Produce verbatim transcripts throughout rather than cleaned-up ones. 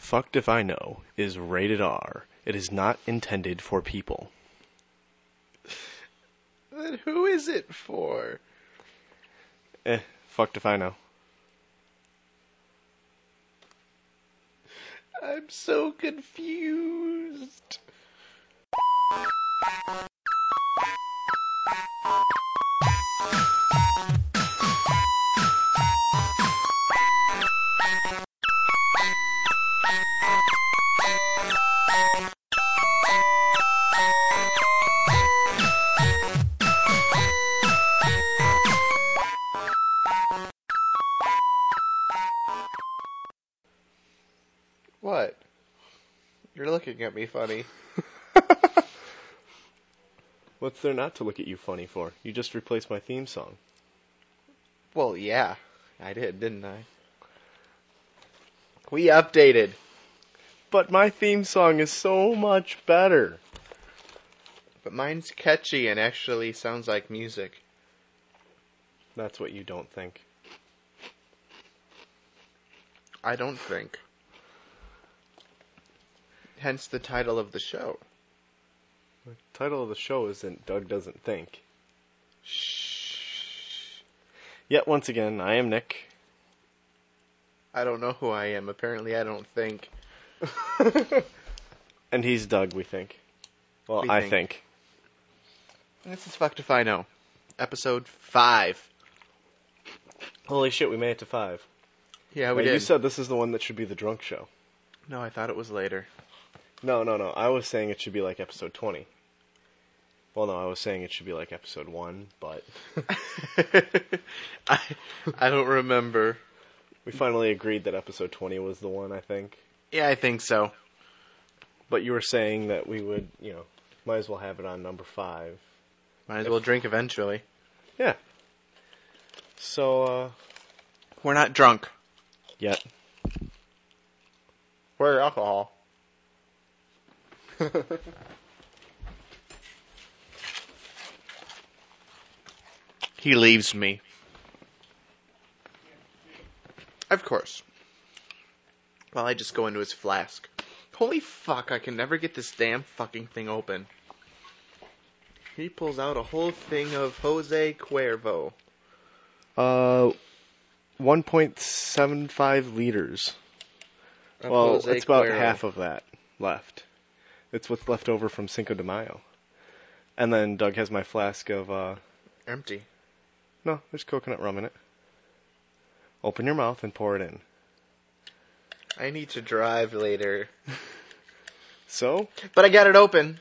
Fucked If I Know is rated R. It is not intended for people. Then who is it for? Eh, fucked if I know. I'm so confused. What? You're looking at me funny. What's there not to look at you funny for? You just replaced my theme song. Well, yeah, I did, didn't I? We updated. But my theme song is so much better. But mine's catchy and actually sounds like music. That's what you don't think. I don't think. Hence the title of the show. The title of the show isn't Doug Doesn't Think. Shh. Yet once again, I am Nick. I don't know who I am. Apparently I don't think. And he's Doug, we think. Well, We I think. think. This is Fucked If I Know. Episode five. Holy shit, we made it to five. Yeah, we Now, did. you said this is the one that should be the drunk show. No, I thought it was later. No, no, no. I was saying it should be like episode twenty. Well, no, I was saying it should be like episode one, but I I don't remember. we finally agreed that episode twenty was the one, I think. Yeah, I think so. But you were saying that we would, you know, might as well have it on number five. Might as well drink eventually. Yeah. So, uh... We're not drunk. Yet. We're alcohol. He leaves me. Of course. Well, I just go into his flask. Holy fuck, I can never get this damn fucking thing open. He pulls out a whole thing of Jose Cuervo. Uh... one point seven five liters. Of Well, Jose it's about Cuervo. half of that left. It's what's left over from Cinco de Mayo. And then Doug has my flask of, uh... Empty. No, there's coconut rum in it. Open your mouth and pour it in. I need to drive later. So? But I got it open.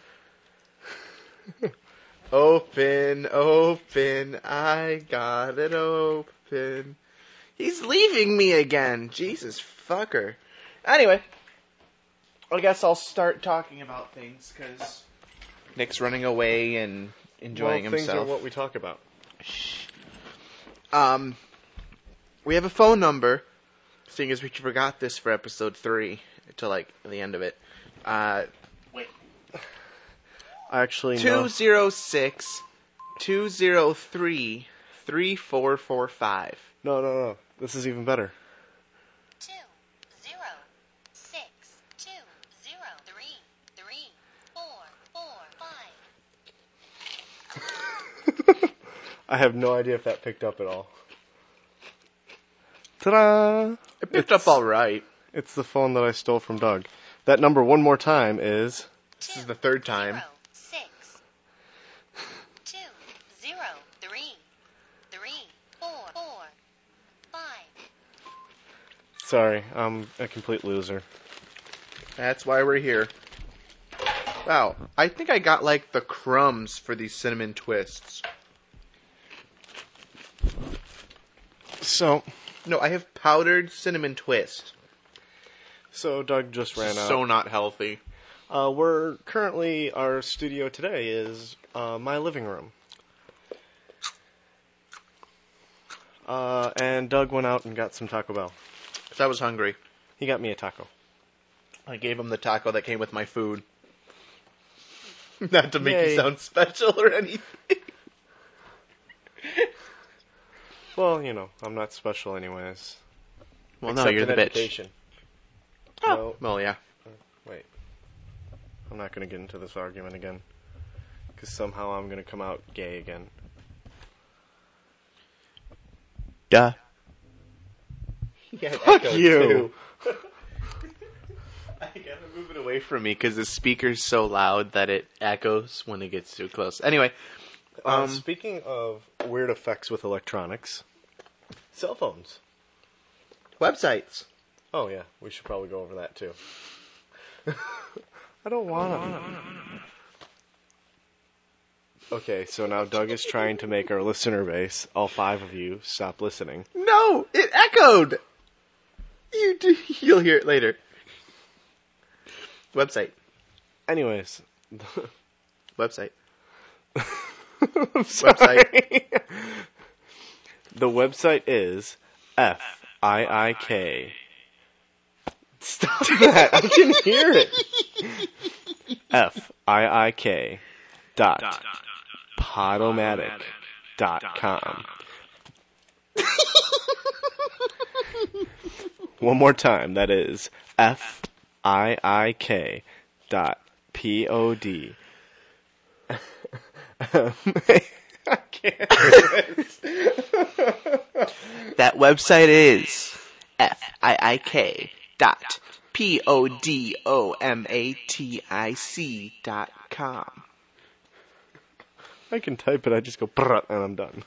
Open, open, I got it open. He's leaving me again. Jesus fucker. Anyway, I guess I'll start talking about things, because Nick's running away and enjoying well, things himself. are what we talk about. Um, we have a phone number, seeing as we forgot this for episode three, to like the end of it. Uh, Actually, no. two zero six, two zero three, three four four five. No, no, no. This is even better. Two zero six two zero three three four four five. I have no idea if that picked up at all. Ta-da! It picked It's- up all right. It's the phone that I stole from Doug. That number one more time is... This is the third time. Zero six two zero three three four four five. Sorry, I'm a complete loser. That's why we're here. Wow, I think I got like the crumbs for these cinnamon twists. So, No, I have powdered cinnamon twist. so Doug just ran out. So not healthy. Uh, we're currently, our studio today is uh, my living room. Uh, and Doug went out and got some Taco Bell. Because I was hungry. He got me a taco. I gave him the taco that came with my food. Not to make Yay. you sound special or anything. Well, you know, I'm not special anyways. Well, no, Except you're in the bitch. education. No. Well, yeah. Wait. I'm not going to get into this argument again. Because somehow I'm going to come out gay again. Duh. Yeah, Fuck you. I gotta move it away from me because the speaker's so loud that it echoes when it gets too close. Anyway, Um, um, speaking of weird effects with electronics, cell phones. websites. Oh yeah, we should probably go over that too. I don't wanna. Okay, so now Doug is trying to make our listener base, all five of you, stop listening. No, it echoed. You do, you'll hear it later. Website. Anyways, Website. I'm sorry. The website is F I I K. Stop that! I can hear it. F I I K dot Podomatic dot com. One more time. That is F I I K dot P O D. I can't do this. That website is F I I K dot P O D O M A T I C dot com. I can type it, I just go brrrt and I'm done.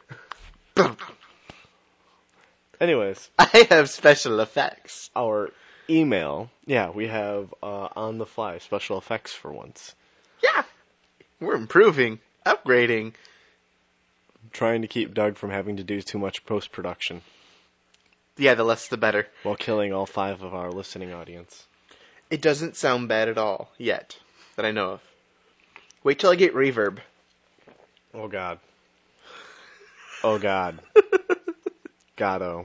Anyways, I have special effects. our email, yeah, we have uh, on the fly special effects for once. Yeah. We're improving, upgrading. Trying to keep Doug from having to do too much post production Yeah, the less the better. while killing all five of our listening audience. It doesn't sound bad at all, yet, that I know of. Wait till I get reverb. Oh God. Oh God. God-o.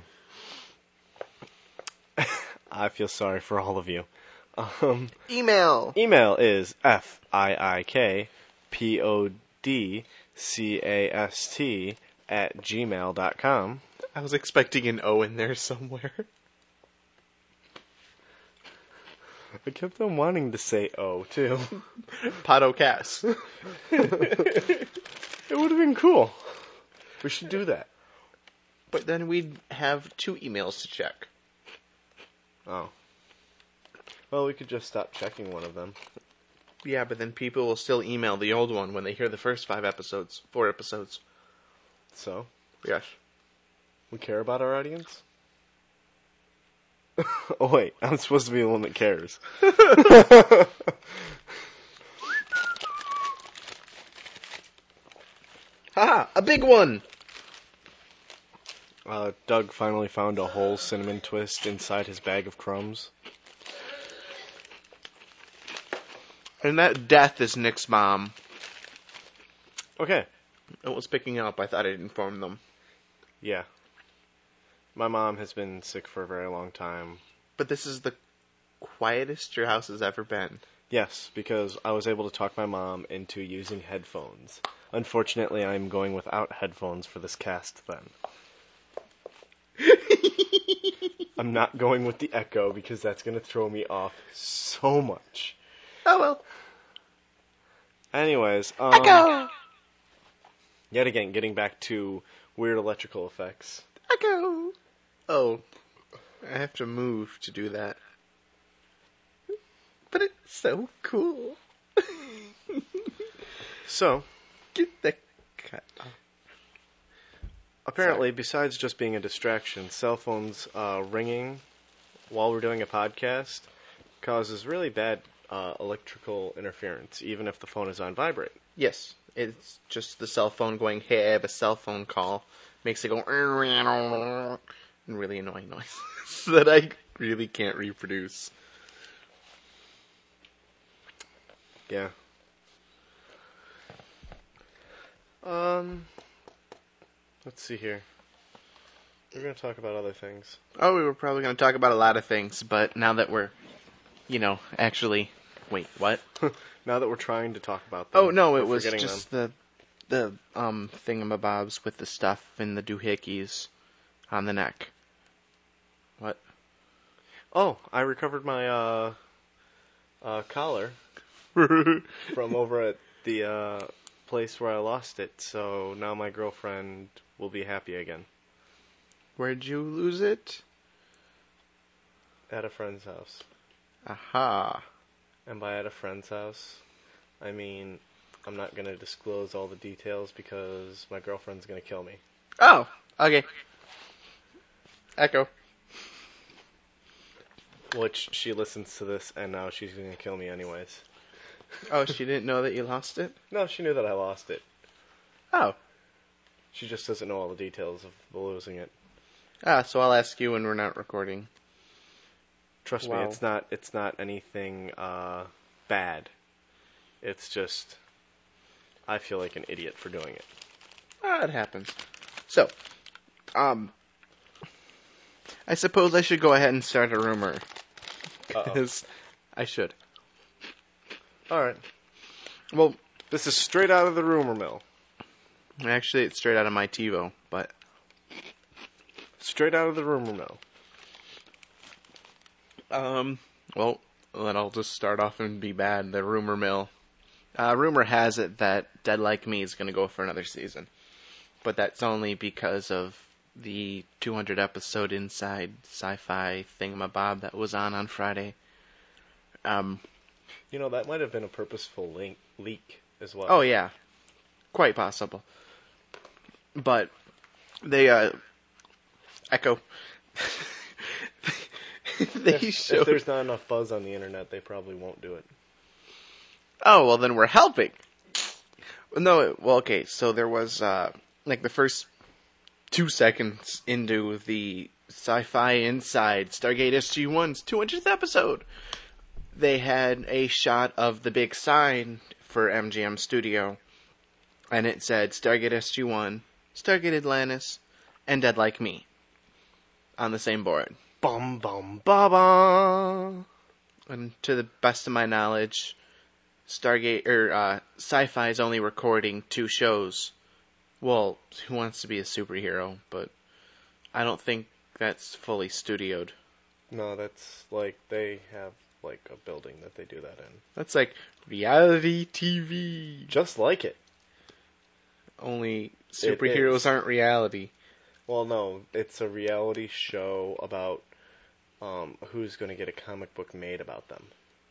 I feel sorry for all of you. Um, Email. email is F I I K P O D C A S T at gmail dot com. I was expecting an O in there somewhere. I kept on wanting to say O, too. Podocast. It would have been cool. We should do that. But then we'd have two emails to check. Oh. Well, we could just stop checking one of them. Yeah, but then people will still email the old one when they hear the first five episodes. Four episodes. So, Yes. we care about our audience? Oh, wait. I'm supposed to be the one that cares. Haha, a big one! Uh, Doug finally found a whole cinnamon twist inside his bag of crumbs. And that death is Nick's mom. Okay. It was picking up. I thought I'd inform them. Yeah. My mom has been sick for a very long time. But this is the quietest your house has ever been. Yes, because I was able to talk my mom into using headphones. Unfortunately, I'm going without headphones for this cast then. I'm not going with the Echo because that's going to throw me off so much. Oh well. Anyways, um, Echo! yet again, getting back to weird electrical effects. Echo! Oh, I have to move to do that. But it's so cool. So, Get the cut off. apparently, besides just being a distraction, cell phones uh, ringing while we're doing a podcast causes really bad uh, electrical interference, even if the phone is on vibrate. Yes, it's just the cell phone going, hey, I have a cell phone call. Makes it go, and really annoying noise that I really can't reproduce. Yeah. Um, let's see here. We're going to talk about other things. Oh, we were probably going to talk about a lot of things, but now that we're, you know, actually... Wait, what? Now that we're trying to talk about them. Oh, no, we're it was forgetting just them. the, the, um, thingamabobs with the stuff and the doohickeys on the neck. What? Oh, I recovered my uh, uh, collar from over at the uh, place where I lost it, so now my girlfriend will be happy again. Where'd you lose it? At a friend's house. Aha. And by at a friend's house, I mean I'm not going to disclose all the details because my girlfriend's going to kill me. Oh, okay. Echo. Which she listens to this and now she's going to kill me anyways. Oh, she didn't know that you lost it? No, she knew that I lost it. Oh. She just doesn't know all the details of losing it. Ah, so I'll ask you when we're not recording. Trust Wow. me, it's not it's not anything uh, bad. It's just I feel like an idiot for doing it. Ah, it happens. So, um, I suppose I should go ahead and start a rumor. Uh-oh. Because I should. Alright. Well, This is straight out of the rumor mill. actually, it's straight out of my TiVo, but Straight out of the rumor mill. Um, well, then I'll just start off and be bad. The rumor mill. Uh, rumor has it that Dead Like Me is going to go for another season. But that's only because of the two hundred episode Inside Sci-Fi thingamabob that was on on Friday. Um, You know, that might have been a purposeful link, leak as well. oh yeah, quite possible. But they, uh, Echo. they if, showed... if there's not enough buzz on the internet, they probably won't do it. Oh, well then we're helping. No, well, okay, so there was, uh, like the first two seconds into the Sci-Fi Inside Stargate S G one's two hundredth episode, they had a shot of the big sign for M G M Studio, and it said Stargate S G one, Stargate Atlantis, and Dead Like Me on the same board. Bum bum ba ba. And to the best of my knowledge, Stargate or uh, Sci-Fi is only recording two shows. Well, Who Wants to Be a Superhero? But I don't think that's fully studioed. No, that's like they have like a building that they do that in. That's like reality T V. Just like it. Only It superheroes is. aren't reality. Well, no, it's a reality show about um, who's going to get a comic book made about them.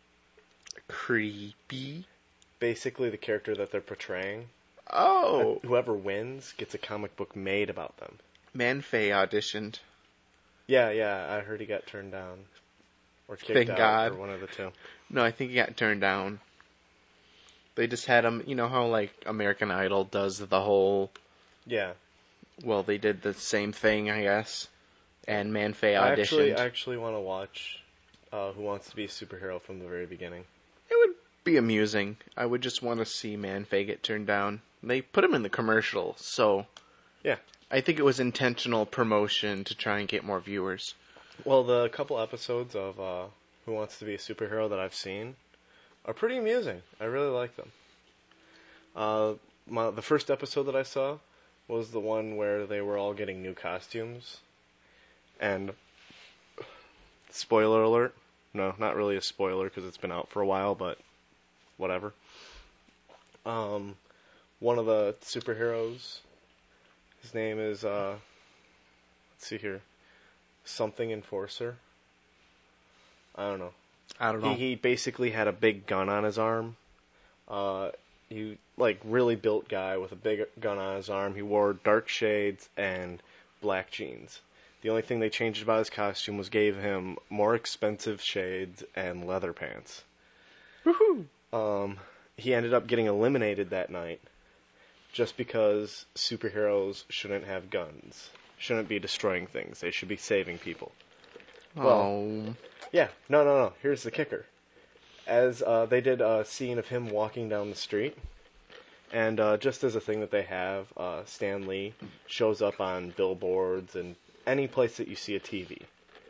Creepy. Basically, the character that they're portraying, Oh, uh, whoever wins gets a comic book made about them. Man-Faye auditioned. Yeah, yeah, I heard he got turned down. Or kicked Thank out, God. or one of the two. No, I think he got turned down. They just had him, you know how like American Idol does the whole... Yeah. Well, they did the same thing, I guess. And Man-Faye I auditioned. actually, I actually want to watch uh, Who Wants to Be a Superhero from the very beginning. It would be amusing. I would just want to see Man-Faye get turned down. They put him in the commercial, so... Yeah. I think it was intentional promotion to try and get more viewers. Well, the couple episodes of uh, Who Wants to Be a Superhero that I've seen are pretty amusing. I really like them. Uh, my, the first episode that I saw was the one where they were all getting new costumes. And, spoiler alert. No, not really a spoiler because it's been out for a while, but whatever. Um, one of the superheroes, his name is, uh, let's see here, something Enforcer. I don't know. I don't know. He, he basically had a big gun on his arm. Uh, he, like, really built guy with a big gun on his arm. He wore dark shades and black jeans. The only thing they changed about his costume was gave him more expensive shades and leather pants. Woohoo! Um, he ended up getting eliminated that night just because superheroes shouldn't have guns. Shouldn't be destroying things. They should be saving people. Well, Oh. Yeah, no, no, no. Here's the kicker. As uh, they did a scene of him walking down the street, and uh, just as a thing that they have, uh, Stan Lee shows up on billboards and any place that you see a T V.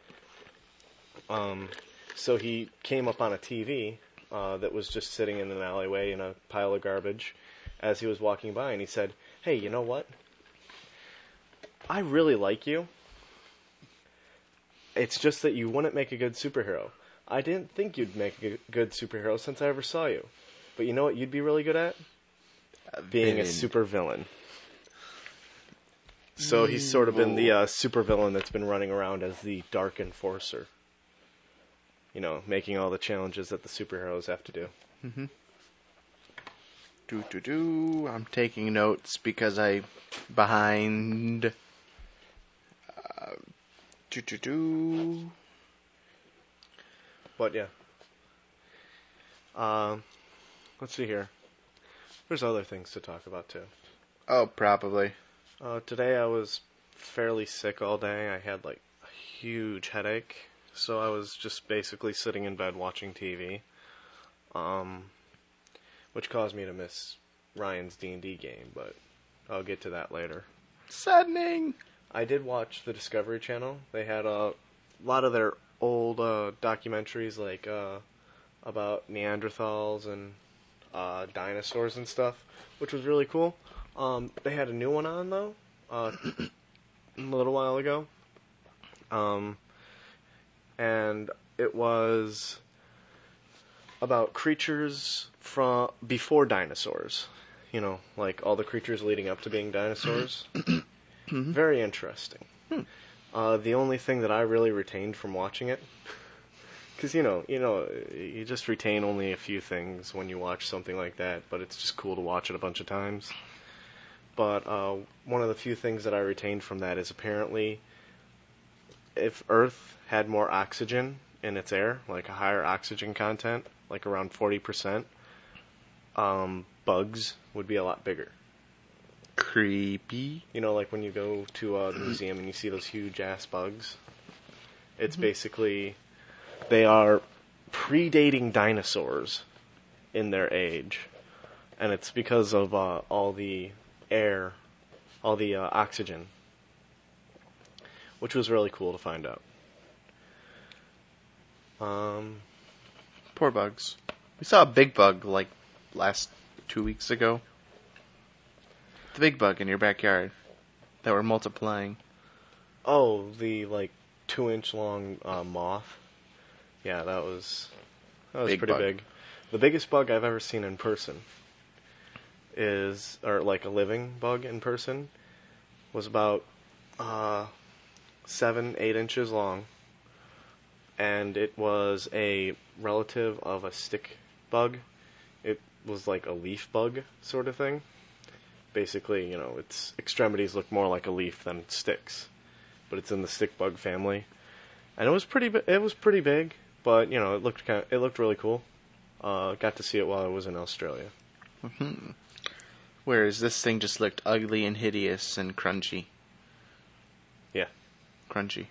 Um, so he came up on a T V uh, that was just sitting in an alleyway in a pile of garbage as he was walking by, and he said, "Hey, you know what? I really like you. It's just that you wouldn't make a good superhero. I didn't think you'd make a good superhero since I ever saw you. But you know what you'd be really good at? Being a supervillain. So he's sort of been the uh, supervillain that's been running around as the Dark Enforcer. You know, making all the challenges that the superheroes have to do. Mm-hmm. Do do do. I'm taking notes because I behind. Uh, do do do. But yeah. Um, let's see here. There's other things to talk about too. Oh, probably. Uh, today I was fairly sick all day. I had like a huge headache, so I was just basically sitting in bed watching T V. Um, which caused me to miss Ryan's D and D game, but I'll get to that later. Saddening. I did watch the Discovery Channel. They had a lot of their old uh, documentaries, like uh, about Neanderthals and uh, dinosaurs and stuff, which was really cool. Um, they had a new one on, though, uh, a little while ago. Um, and it was about creatures from before dinosaurs. You know, like all the creatures leading up to being dinosaurs. Mm-hmm. Very interesting. Hmm. Uh, the only thing that I really retained from watching it, because you know, you know, you just retain only a few things when you watch something like that, but it's just cool to watch it a bunch of times. But uh, one of the few things that I retained from that is apparently if Earth had more oxygen in its air, like a higher oxygen content, like around forty percent, um, bugs would be a lot bigger. Creepy. You know, like when you go to uh, the museum and you see those huge-ass bugs? It's Mm-hmm. basically, they are predating dinosaurs in their age. And it's because of uh, all the air, all the uh, oxygen, which was really cool to find out. Um, Poor bugs. We saw a big bug like last two weeks ago. The big bug in your backyard that were multiplying. oh, the like two-inch long uh, moth. Yeah, that was that was Big pretty bug. big. The biggest bug I've ever seen in person is, or like a living bug in person, was about uh, seven, eight inches long, and it was a relative of a stick bug. It was like a leaf bug sort of thing. Basically, you know, its extremities look more like a leaf than sticks, but it's in the stick bug family, and it was pretty. Bi- it was pretty big, but you know, it looked kind. Of, it looked really cool. Uh, got to see it while I was in Australia. Mm-hmm. Whereas this thing just looked ugly and hideous and crunchy. Yeah. Crunchy.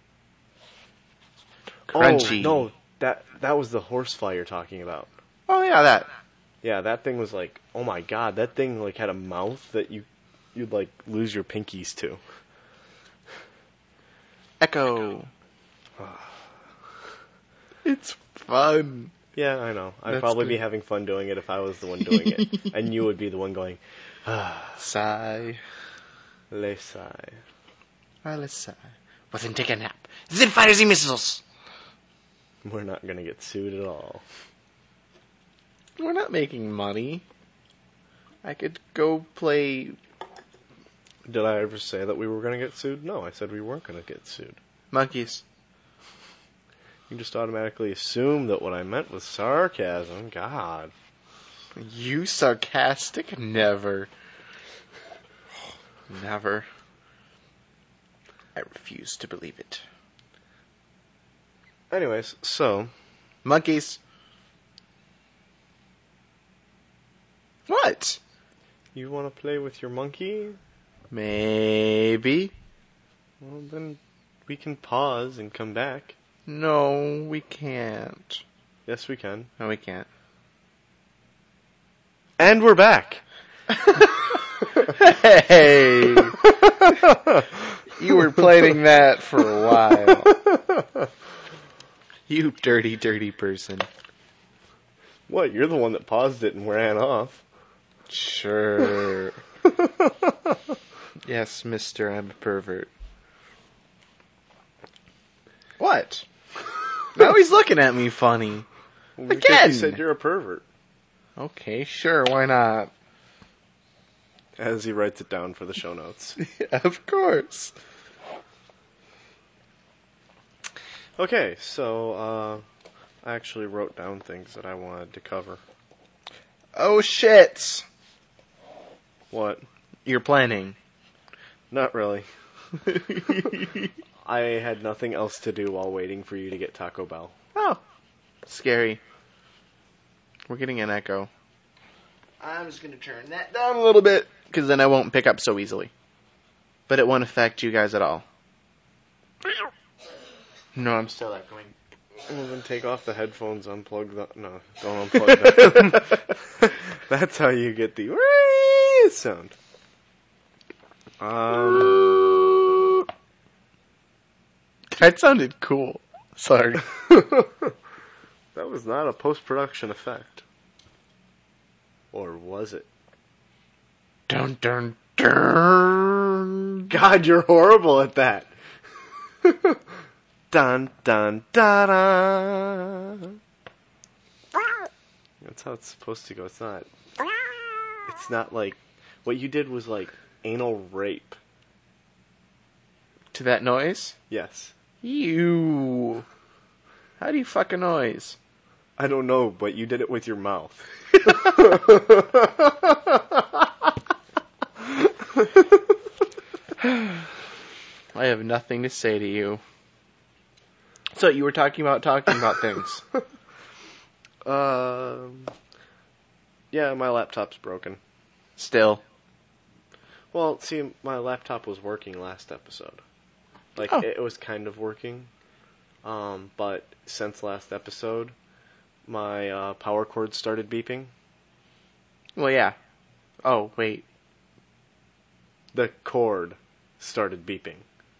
Crunchy. Oh no, that that was the horsefly you're talking about. Oh yeah, that. Yeah, that thing was like, oh my god, that thing like had a mouth that you you'd like lose your pinkies to. Echo. It's fun. Yeah, I know. I'd That's probably be good. having fun doing it if I was the one doing it, and you would be the one going, ah, Sigh. le sigh. Well, let's sigh. Well, then take a nap. Then fire the missiles. We're not gonna get sued at all. We're not making money. I could go play Did I ever say that we were gonna get sued? No, I said we weren't gonna get sued. monkeys. You just automatically assume that what I meant was sarcasm. God. You sarcastic? Never. Never. I refuse to believe it. Anyways, so Monkeys. What? you want to play with your monkey? Maybe. Well, then we can pause and come back. No, we can't. Yes, we can. No, we can't. And we're back. Hey! You were planning that for a while. You dirty, dirty person. What? You're the one that paused it and ran off. Sure. Yes, mister, I'm a pervert. What? Now he's looking at me funny. Because Again! you said you're a pervert. Okay, sure, why not? As he writes it down for the show notes. Of course. Okay, so, uh, I actually wrote down things that I wanted to cover. Oh shit! What? You're planning. Not really. I had nothing else to do while waiting for you to get Taco Bell. Oh. Scary. We're getting an echo. I'm just gonna turn that down a little bit, because then I won't pick up so easily. But it won't affect you guys at all. No, I'm still echoing. Well, then take off the headphones, unplug the... No, don't unplug them. That's how you get the wee sound. Um, That sounded cool. Sorry. that was not a post-production effect. Or was it? Dun dun dun. God, you're horrible at that. Dun dun da da. That's how it's supposed to go. It's not. It's not like what you did was like anal rape. To that noise? Yes. You. How do you fuck a noise? I don't know, but you did it with your mouth. I have nothing to say to you. So you were talking about talking about things. Um. Yeah, my laptop's broken. Still. Well, see, my laptop was working last episode. Like, Oh. it was kind of working. Um, but since last episode, my uh, power cord started beeping. Well, yeah. Oh, wait. The cord started beeping.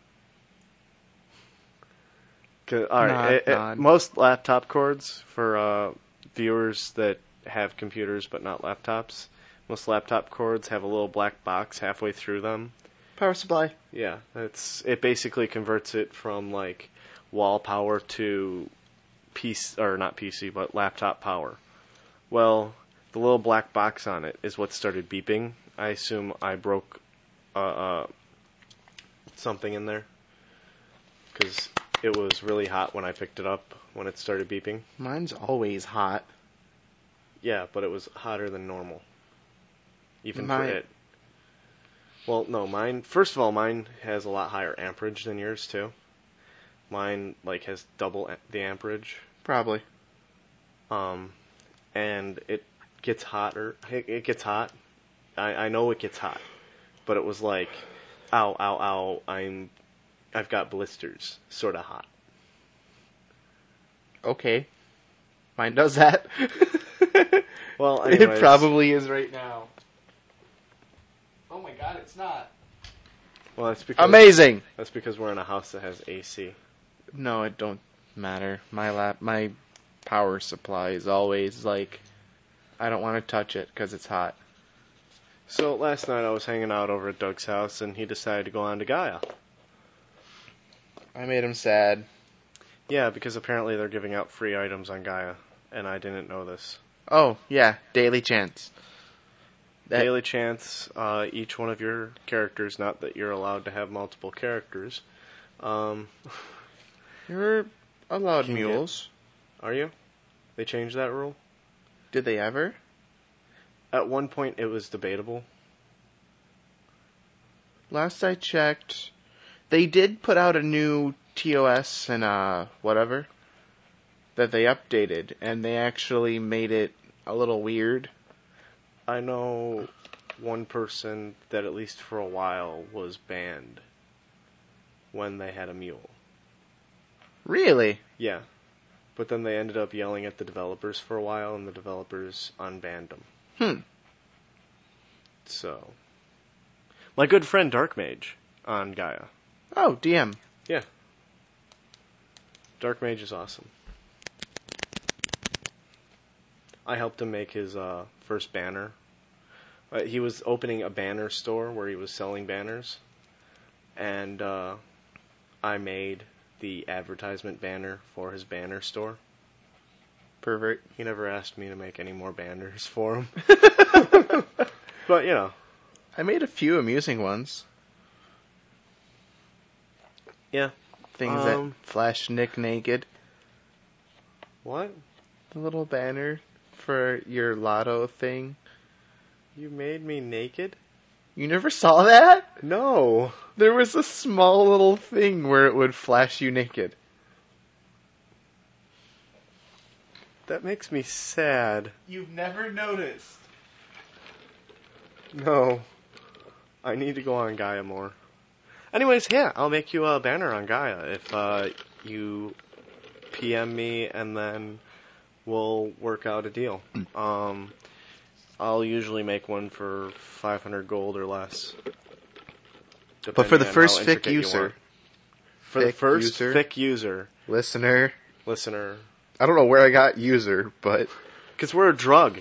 'Cause, all right, Nod, it- it- nod. most laptop cords for uh, viewers that have computers but not laptops, most laptop cords have a little black box halfway through them. Power supply. Yeah, it's it basically converts it from like wall power to P C, or not P C, but laptop power. Well, the little black box on it is what started beeping. I assume I broke uh, uh, something in there because it was really hot when I picked it up when it started beeping. Mine's always hot. Yeah, but it was hotter than normal, even Mine- for it. Well, no, mine. First of all, mine has a lot higher amperage than yours too. Mine like has double a- the amperage, Probably. um, and it gets hotter. It, it gets hot. I, I know it gets hot, but it was like, ow, ow, ow. I'm, I've got blisters. Sort of hot. Okay. Mine does that. Well, It anyways, probably is right now. Oh my god, it's not. Well, that's because Amazing! that's because we're in a house that has A C. No, it don't matter. My lap, my power supply is always like, I don't want to touch it because it's hot. So last night I was hanging out over at Doug's house, and he decided to go on to Gaia. I made him sad. Yeah, because apparently they're giving out free items on Gaia, and I didn't know this. Oh, yeah, daily chance. That- Daily chance, uh, each one of your characters, not that you're allowed to have multiple characters. Um, You're allowed Can you mules. are you? They changed that rule? Did they ever? At one point it was debatable. Last I checked, they did put out a new T O S and uh whatever that they updated, and they actually made it a little weird. I know one person that at least for a while was banned when they had a mule. Really? Yeah. But then they ended up yelling at the developers for a while, and the developers unbanned them. Hmm. So, my good friend Dark Mage on Gaia. Oh, D M. Yeah. Dark Mage is awesome. I helped him make his uh, first banner. Uh, he was opening a banner store where he was selling banners. And uh, I made the advertisement banner for his banner store. Pervert. He never asked me to make any more banners for him. But, you know. I made a few amusing ones. Yeah. Things Um, that flash Nick naked. What? The little banner for your lotto thing. You made me naked? You never saw that? No. There was a small little thing where it would flash you naked. That makes me sad. You've never noticed. No. I need to go on Gaia more. Anyways, yeah, I'll make you a banner on Gaia if uh, you P M me, and then we'll work out a deal. Um, I'll usually make one for five hundred gold or less. But for the depending on first how thick intricate you user, want. For the thick first user. thick user, listener, listener, I don't know where I got user, but because we're a drug.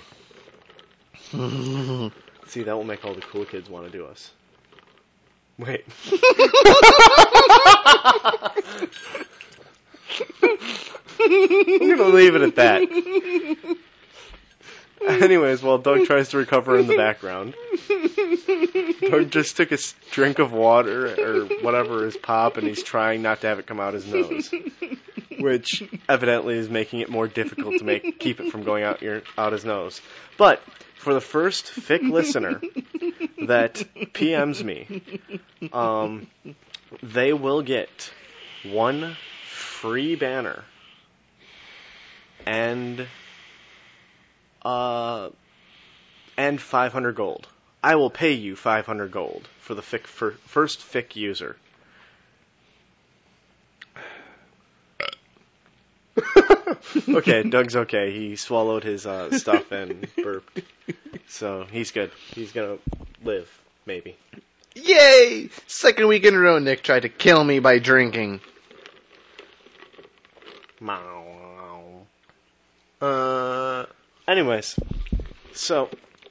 See, that will make all the cool kids want to do us. Wait. I'm gonna leave it at that. Anyways, while Doug tries to recover in the background, Doug just took a s- drink of water or whatever is pop, and he's trying not to have it come out his nose, which evidently is making it more difficult to make keep it from going out your out his nose. But for the first Fic listener that P Ms me, um, they will get one free banner and uh and five hundred gold. I will pay you five hundred gold for the Fic for first Fic user. Okay, Doug's okay. He swallowed his uh, stuff and burped. So he's good. He's gonna live, maybe. yay! Second week in a row, Nick tried to kill me by drinking. Uh, anyways, so,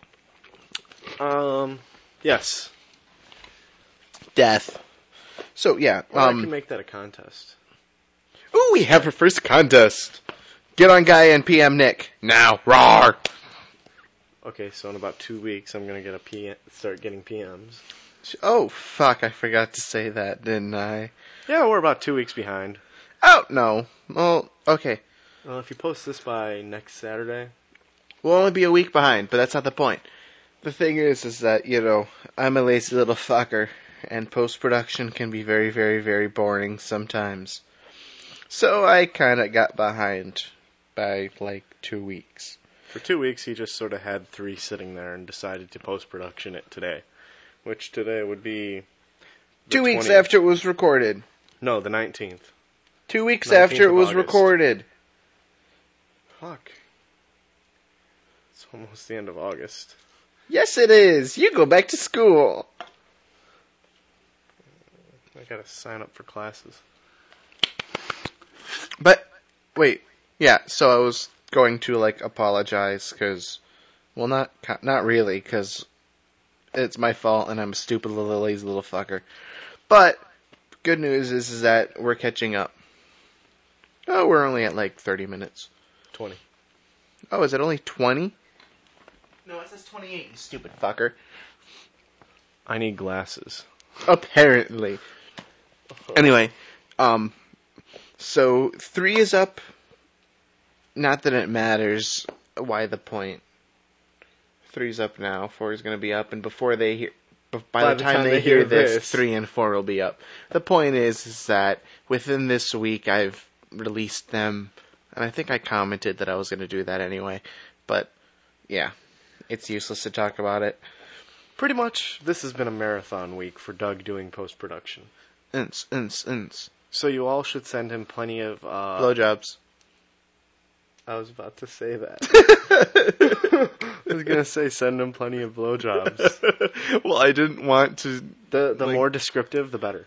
um, yes. Death. So yeah, Or I um, can make that a contest. ooh, we have our first contest. Get on Gaia and P M Nick now. Roar! Okay, so in about two weeks, I'm gonna get a P M, start getting P Ms. Oh fuck! I forgot to say that, didn't I? Yeah, we're about two weeks behind. Oh no. Well, okay. Well, if you post this by next Saturday, We'll only be a week behind, but that's not the point. The thing is, is that, you know, I'm a lazy little fucker, and post-production can be very, very, very boring sometimes. So I kinda got behind by, like, two weeks. for two weeks, he just sort of had three sitting there and decided to post-production it today. Which today would be... the Two weeks twentieth. after it was recorded. No, the nineteenth. Two weeks nineteenth after it of was August. recorded. Fuck. It's almost the end of August. Yes, it is. You go back to school. I gotta sign up for classes. But, wait. Yeah, so I was going to, like, apologize, because... Well, not not really, because it's my fault, and I'm a stupid little lazy little fucker. But, good news is, is that we're catching up. Oh, we're only at, like, thirty minutes. twenty. Oh, is it only twenty? No, it says twenty-eight, you stupid fucker. I need glasses. Apparently. Anyway, um, so three is up. Not that it matters. Why the point? Three's up now. Four is going to be up, and before they hear, b- by, the, time, they, hear this, this. three and four will be up. The point is, is that within this week I've released them, and I think I commented that I was going to do that anyway. But yeah, it's useless to talk about it. Pretty much, this has been a marathon week for Doug doing post-production. Ince, ince, ince. So you all should send him plenty of, uh... Blowjobs. I was about to say that. I was gonna say send him plenty of blowjobs. Well, I didn't want to. The the Like- more descriptive, the better.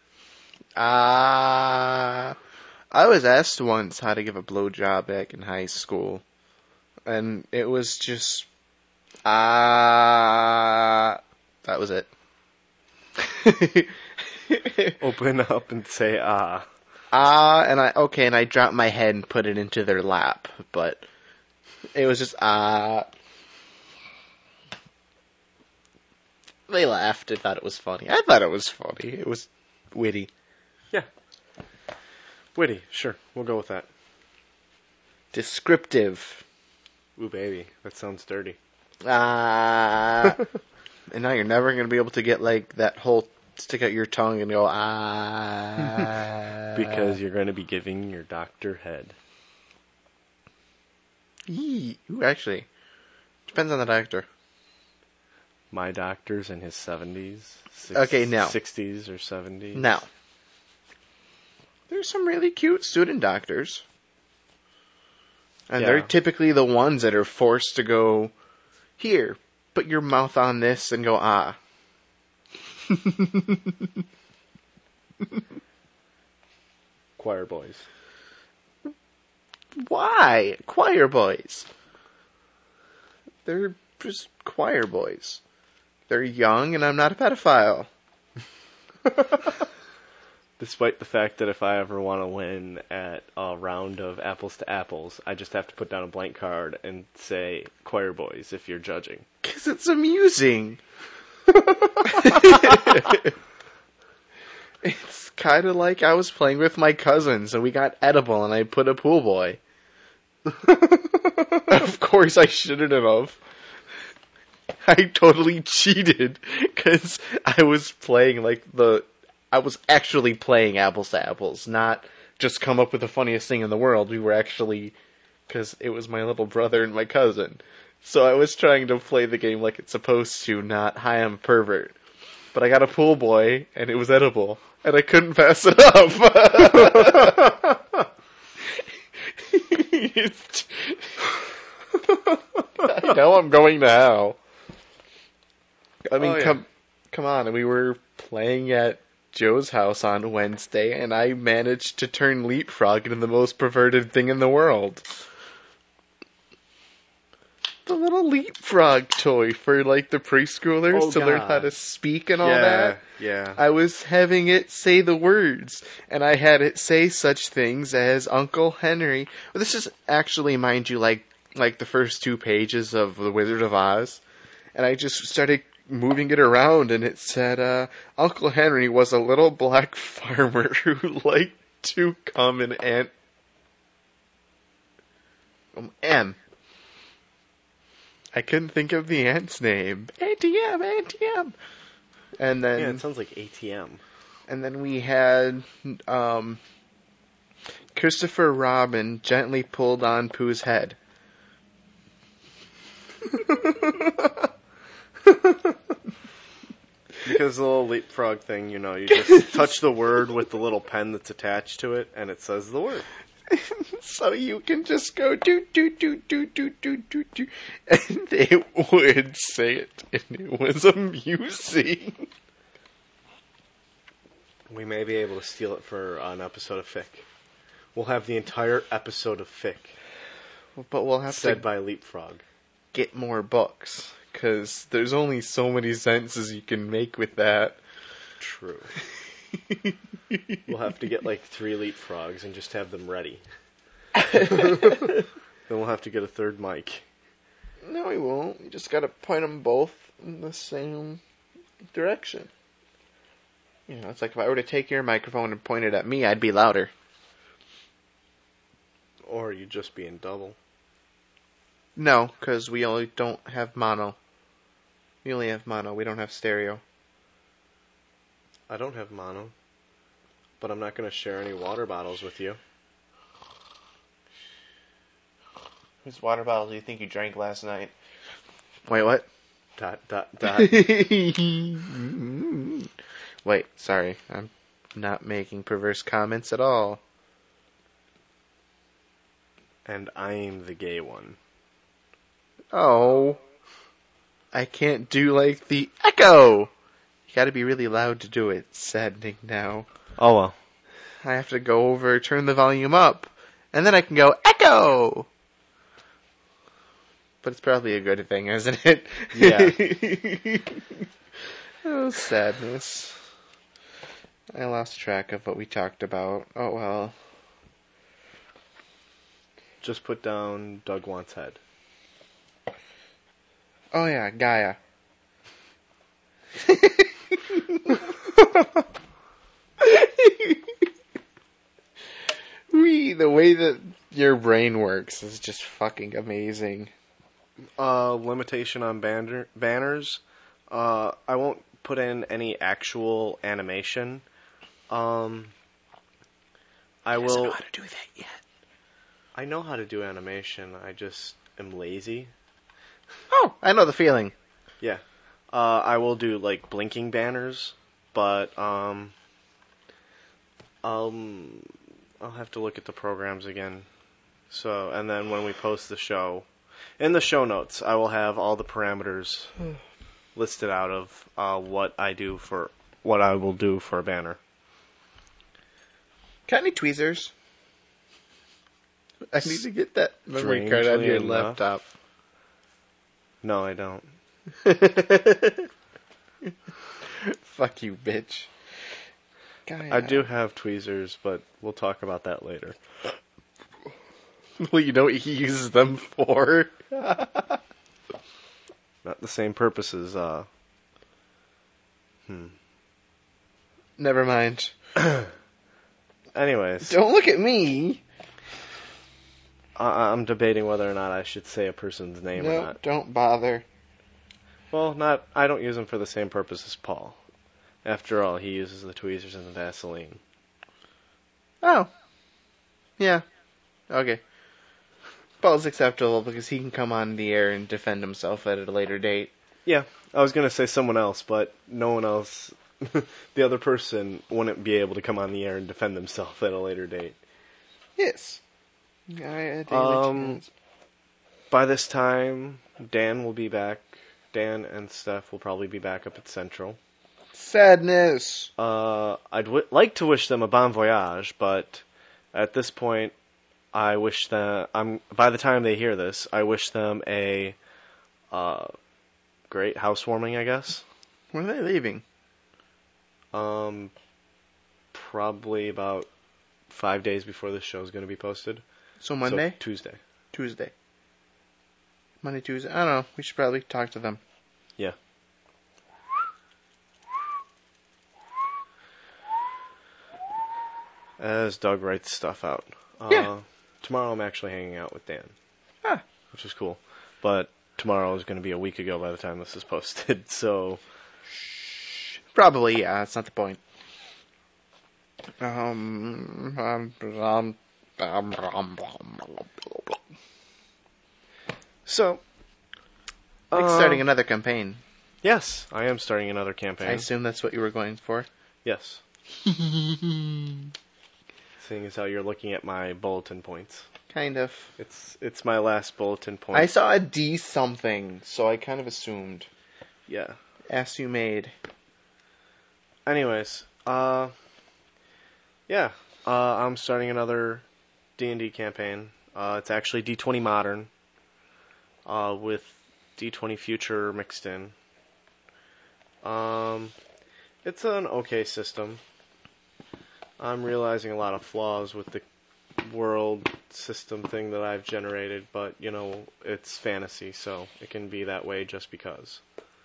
Ah, uh, I was asked once how to give a blowjob back in high school, and it was just ah. Uh, that was it. Open up and say ah. ah, and I, okay, and I dropped my head and put it into their lap, but it was just, ah. They laughed and thought it was funny. I thought it was funny. It was witty. Yeah. Witty, sure. We'll go with that. Descriptive. Ooh, baby. That sounds dirty. Ah. And now you're never going to be able to get, like, that whole stick out your tongue and go, ah. Because you're going to be giving your doctor head. Yee. Ooh, actually. Depends on the doctor. My doctor's in his seventies. Six, Okay, now. sixties or seventies. Now. There's some really cute student doctors. And Yeah. they're typically the ones that are forced to go, here, put your mouth on this and go, ah. Choir boys. Why? Choir boys. They're just choir boys. They're young and I'm not a pedophile. Despite the fact that if I ever want to win at a round of apples to apples, I just have to put down a blank card and say, choir boys, if you're judging. Because it's amusing. It's kind of like I was playing with my cousins and we got edible and I put a pool boy. Of course I shouldn't have. I totally cheated because I was playing like the... I was actually playing apples to apples, not just come up with the funniest thing in the world. We were actually... Because it was my little brother and my cousin. So I was trying to play the game like it's supposed to, not, hi, I'm a pervert. But I got a pool boy, and it was edible. And I couldn't pass it up. It's- I know I'm going to hell. I mean, Oh, yeah. come, come on. We were playing at Joe's house on Wednesday, and I managed to turn Leapfrog into the most perverted thing in the world. The little Leapfrog toy for, like, the preschoolers Oh, to learn God. how to speak and all yeah, that. yeah. I was having it say the words, and I had it say such things as Uncle Henry. Well, this is actually, mind you, like like the first two pages of The Wizard of Oz, and I just started moving it around, and it said, uh, Uncle Henry was a little black farmer who liked to come in ant... Um, M. I couldn't think of the ant's name. Auntie M, Auntie M. And then... Yeah, it sounds like A T M. And then we had um, Christopher Robin gently pulled on Pooh's head. Because the little leapfrog thing, you know, you just touch the word with the little pen that's attached to it, and it says the word. So you can just go do do do do do do do do, and it would say it, and it was amusing. We may be able to steal it for an episode of Fick. We'll have the entire episode of Fick But we'll have said to by Leapfrog. get more books, because there's only so many sentences you can make with that. True. We'll have to get like three Leapfrogs and just have them ready. Then we'll have to get a third mic. No, we won't. You just gotta point them both in the same direction. You know, it's like if I were to take your microphone and point it at me, I'd be louder. Or you'd just be in double. No, because we only don't have mono. We only have mono. We don't have stereo. I don't have mono. But I'm not going to share any water bottles with you. Whose water bottle do you think you drank last night? Wait, what? Dot, dot, dot. Wait, sorry. I'm not making perverse comments at all. And I'm the gay one. Oh. I can't do like the echo! You gotta be really loud to do it. It's saddening now. Oh well. I have to go over, turn the volume up, and then I can go, echo! But it's probably a good thing, isn't it? Yeah. Oh, sadness. I lost track of what we talked about. Oh well. Just put down Doug Wants Head. Oh yeah, Gaia. Wee, the way that your brain works is just fucking amazing. Uh, limitation on banner, banners. Uh, I won't put in any actual animation. Um, I will. Doesn't know how to do that yet. I know how to do animation. I just am lazy. Oh, I know the feeling. Yeah. Uh, I will do like blinking banners, but um, um, I'll have to look at the programs again. So, and then when we post the show, in the show notes, I will have all the parameters listed out of uh, what I do for what I will do for a banner. Got any tweezers? I need to get that memory card on Strangely your enough. laptop. No, I don't. Fuck you, bitch. Gaia. I do have tweezers, but we'll talk about that later. Well, you know what he uses them for? Not the same purpose as, uh... Hmm. Never mind. Anyways, Don't look at me. I- I'm debating whether or not I should say a person's name or No, not. don't bother. Well, not. I don't use them for the same purpose as Paul. After all, he uses the tweezers and the Vaseline. Oh. Yeah. Okay. Paul's acceptable because he can come on the air and defend himself at a later date. Yeah, I was gonna say someone else, but no one else. The other person wouldn't be able to come on the air and defend themselves at a later date. Yes. I, I think Um, that By this time, Dan will be back. Dan and Steph will probably be back up at Central. sadness. Uh, I'd w- like to wish them a bon voyage, but at this point, I wish them. I'm. By the time they hear this, I wish them a uh, great housewarming. I guess. When are they leaving? Um, probably about five days before this show is going to be posted. So Monday? So, Tuesday. Tuesday. Monday, Tuesday. I don't know. We should probably talk to them. Yeah. As Doug writes stuff out. Uh, Yeah. Tomorrow I'm actually hanging out with Dan, Ah. which is cool. But tomorrow is going to be a week ago by the time this is posted, so... Probably, yeah. That's not the point. Um, um, um, um, um, So... like uh, starting another campaign. Yes, I am starting another campaign. I assume that's what you were going for. Yes. Seeing as how you're looking at my bulletin points. Kind of. It's it's my last bulletin point. I saw a D something, so I kind of assumed. Yeah. Ass you made. Anyways, uh... yeah. Uh, I'm starting another D and D campaign. Uh, it's actually D twenty Modern. Uh, with D twenty Future mixed in. Um... It's an okay system. I'm realizing a lot of flaws with the world system thing that I've generated, but, you know, it's fantasy, so it can be that way just because.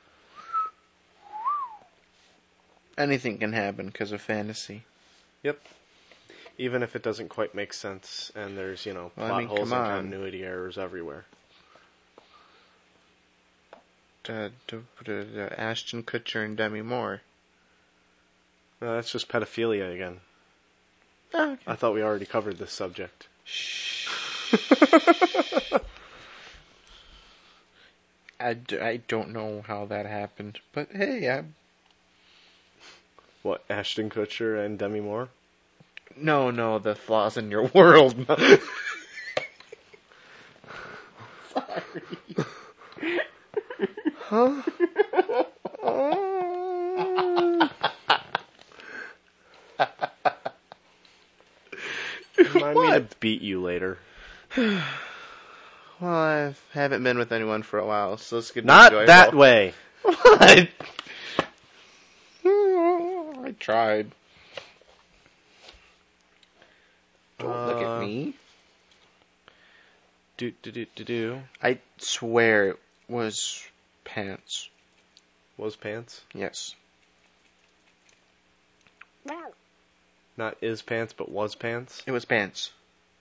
Anything can happen because of fantasy. Yep. Even if it doesn't quite make sense, and there's, you know, Well, I plot mean, holes come and on. continuity errors everywhere. Uh, d- d- d- Ashton Kutcher and Demi Moore. No, that's just pedophilia again. Oh, okay. I thought we already covered this subject. I, d- I don't know how that happened, but hey, I... What, Ashton Kutcher and Demi Moore? No, no, the flaws in your world. Sorry. Huh? Remind me to beat you later. Well, I haven't been with anyone for a while, so it's good. Not that way. What? I tried. Don't look Uh, at me. Do do do do do. I swear it was pants. Was pants? Yes. Not is pants, but was pants. It was pants.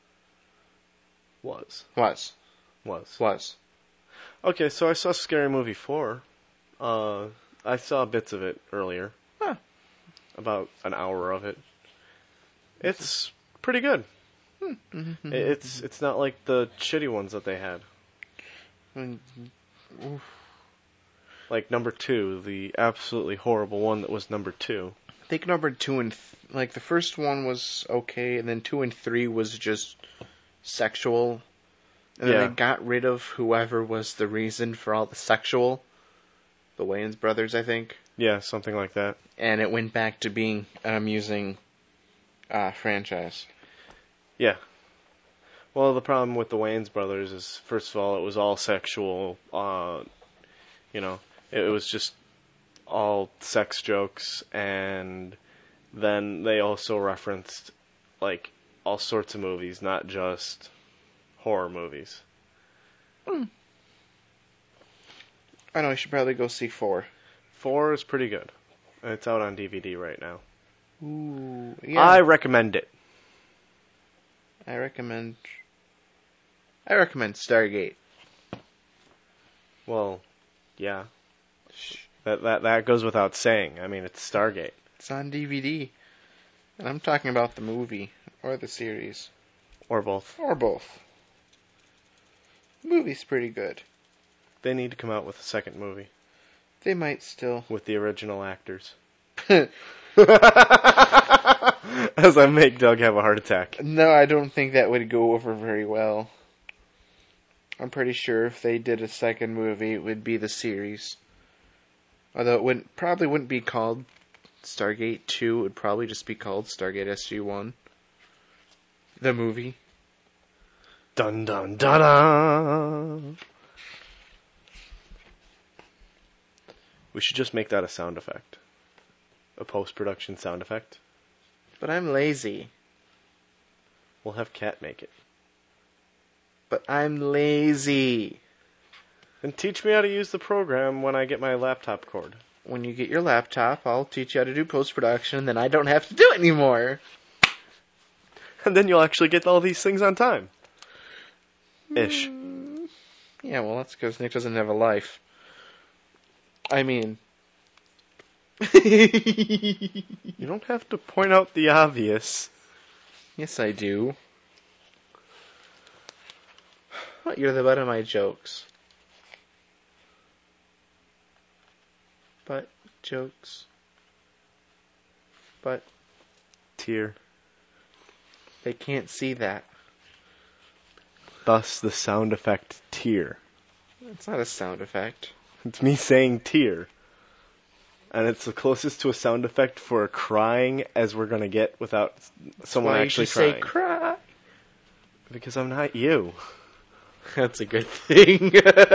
Was Was. was. Was. Okay, so I saw Scary Movie four. Uh, I saw bits of it earlier. Huh. About an hour of it. It's pretty good. Mm-hmm. It's it's not like the shitty ones that they had. Mm, Like number two, the absolutely horrible one that was number two. I think number two and th- like the first one was okay, and then two and three was just sexual. And then Yeah. they got rid of whoever was the reason for all the sexual. The Wayans brothers, I think. Yeah, something like that. And it went back to being an amusing uh, franchise. Yeah. Well, the problem with the Wayans brothers is, first of all, it was all sexual. Uh, you know, it was just all sex jokes, and then they also referenced like all sorts of movies, not just horror movies. I know I should probably go see four. Four is pretty good. It's out on D V D right now. Ooh, I yeah. recommend it. I recommend. I recommend Stargate. Well, yeah. That that that goes without saying. I mean, it's Stargate. It's on D V D, and I'm talking about the movie or the series Or both. or both. The movie's pretty good. They need to come out with a second movie They might still. with the original actors. No, As I make Doug have a heart attack. I don't think that would go over very well. I'm pretty sure if they did a second movie, it would be the series. Although it wouldn't, probably wouldn't be called Stargate two, it would probably just be called Stargate S G one. The movie. Dun dun dun dun. We should just make that a sound effect. A post-production sound effect. But I'm lazy. We'll have Kat make it. But I'm lazy. And teach me how to use the program when I get my laptop cord. When you get your laptop, I'll teach you how to do post-production, and then I don't have to do it anymore. And then you'll actually get all these things on time. Ish. Yeah, well, that's because Nick doesn't have a life. I mean... You don't have to point out the obvious. Yes, I do. What, you're the butt of my jokes. Butt jokes. But Tear. they can't see that. Thus the sound effect tear. It's not a sound effect. It's me saying tear. And it's the closest to a sound effect for crying as we're gonna get without someone Why actually you should crying. say cry. Because I'm not you. That's a good thing.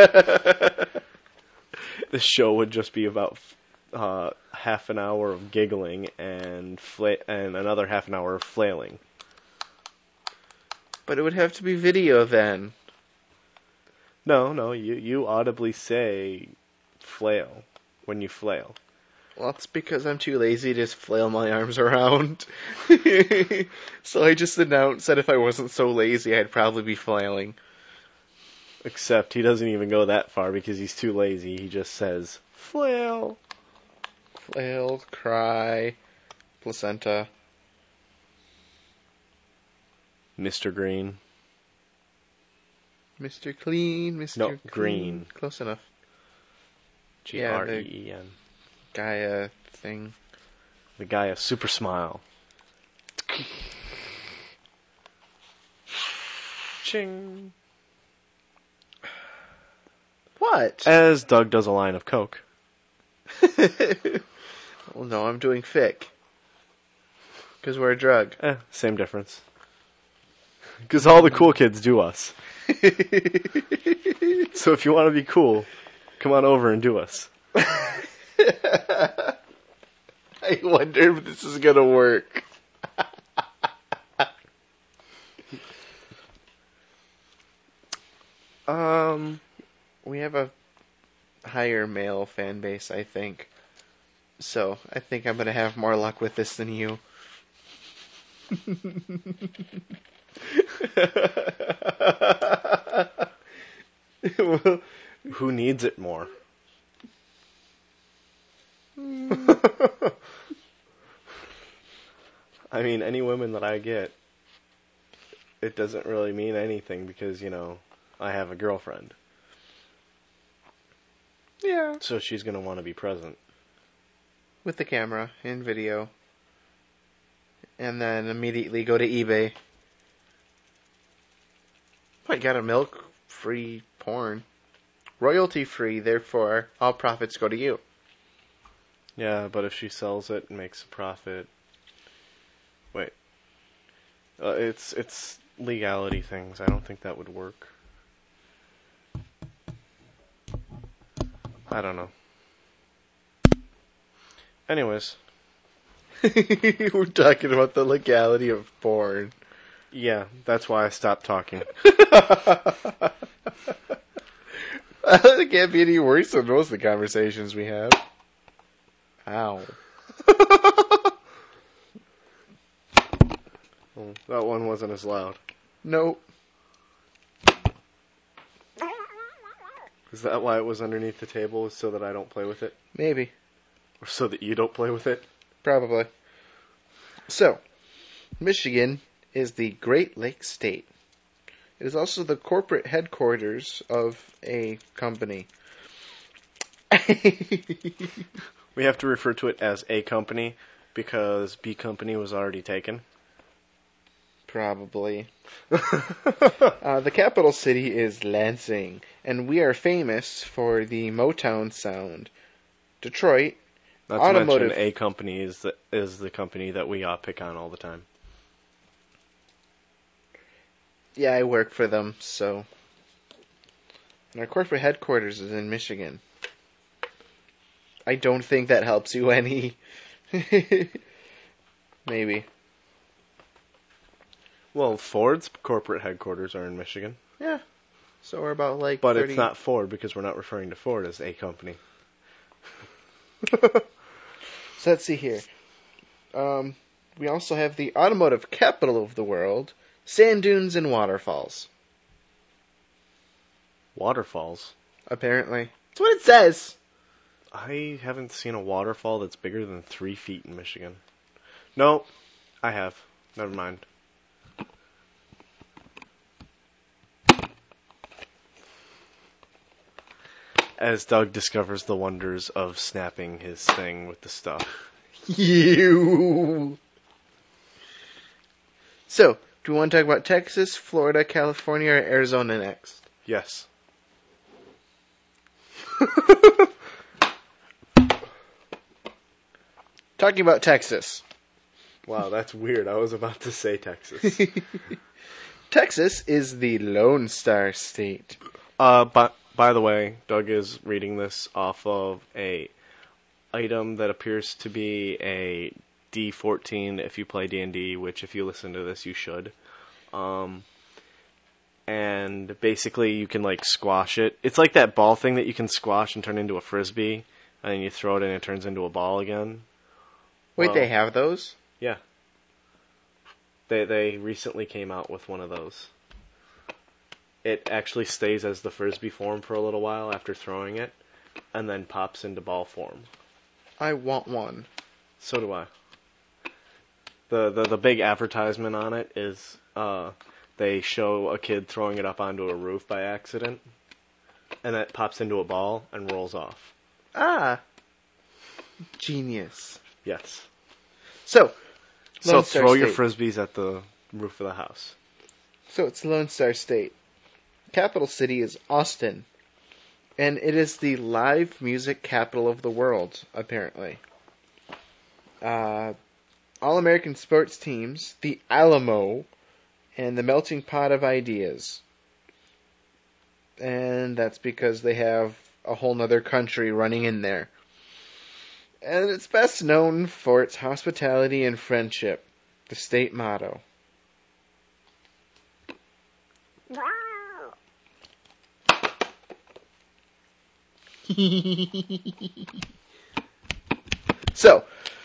This show would just be about uh, half an hour of giggling and fla- and another half an hour of flailing. But it would have to be video then. No, no, you you audibly say flail when you flail. Well, that's because I'm too lazy to just flail my arms around. So I just announced that if I wasn't so lazy, I'd probably be flailing. Except he doesn't even go that far because he's too lazy. He just says flail. Flail, cry, placenta. Mister Green. Mister Clean, Mister No, Clean. Green. Close enough. G Yeah, R the- E E N. Gaia thing. The guy a super smile. Ching. What? As Doug does a line of coke. Well, no, I'm doing fic. Because we're a drug. Eh, same difference. Because all the cool kids do us. So if you want to be cool, come on over and do us. I wonder if this is gonna work. Um, We have a higher male fan base, I think. So, I think I'm going to have more luck with this than you. Well, who needs it more? I mean, any women that I get, it doesn't really mean anything because, you know, I have a girlfriend. yeah. So she's going to want to be present. With the camera and video. And then immediately go to eBay. I got a milk-free porn. Royalty-free, therefore, all profits go to you. Yeah, but if she sells it and makes a profit... Wait. Uh, it's it's legality things. I don't think that would work. I don't know. Anyways. We're talking about the legality of porn. Yeah, that's why I stopped talking. It can't be any worse than most of the conversations we have. Ow. Well, that one wasn't as loud. Nope. Is that why it was underneath the table, so that I don't play with it? Maybe. Or so that you don't play with it? Probably. So, Michigan is the Great Lakes state. It is also the corporate headquarters of a company. We have to refer to it as A company because B company was already taken. Probably. uh, the capital city is Lansing, and we are famous for the Motown sound. Detroit, Not automotive. to mention A company is the, is the company that we uh, pick on all the time. Yeah, I work for them, so. And our corporate headquarters is in Michigan. I don't think that helps you any. Maybe. Well, Ford's corporate headquarters are in Michigan. Yeah. So we're about like But thirty it's not Ford because we're not referring to Ford as A company. So let's see here. Um, we also have the automotive capital of the world, sand dunes and waterfalls. Waterfalls? Apparently. That's what it says. I haven't seen a waterfall that's bigger than three feet in Michigan. No, I have. Never mind. As Doug discovers the wonders of snapping his thing with the stuff. You. So, do we want to talk about Texas, Florida, California, or Arizona next? Yes. Talking about Texas. Wow, that's weird. I was about to say Texas. Texas is the Lone Star State. Uh, but by the way, Doug is reading this off of a item that appears to be a D fourteen if you play D and D, which if you listen to this you should. Um, and basically you can like squash it. It's like that ball thing that you can squash and turn into a frisbee, and then you throw it and it turns into a ball again. Wait, Well, they have those? Yeah. They they recently came out with one of those. It actually stays as the frisbee form for a little while after throwing it, and then pops into ball form. I want one. So do I. The the, the big advertisement on it is uh, they show a kid throwing it up onto a roof by accident, and it pops into a ball and rolls off. Ah. Genius. Yes. So, So Lone Star throw your State. frisbees at the roof of the house. So it's Lone Star State. Capital city is Austin. And it is the live music capital of the world, apparently. Uh, All-American sports teams, the Alamo, and the Melting Pot of Ideas. And that's because they have a whole nother country running in there. And it's best known for its hospitality and friendship, the state motto. So,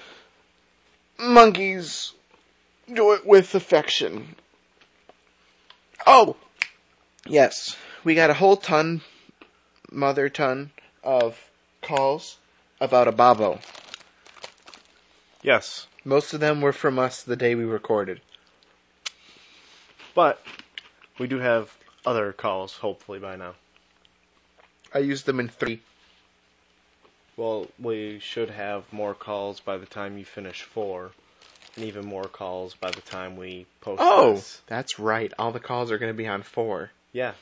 monkeys do it with affection. Oh! Yes, we got a whole ton, mother ton, of calls about a Babo. Yes, Most of them were from us the day we recorded. but we do have other calls, hopefully, by now. I used them in three. Well, we should have more calls by the time you finish four, and even more calls by the time we post Oh! this. That's right, all the calls are going to be on four. Yeah.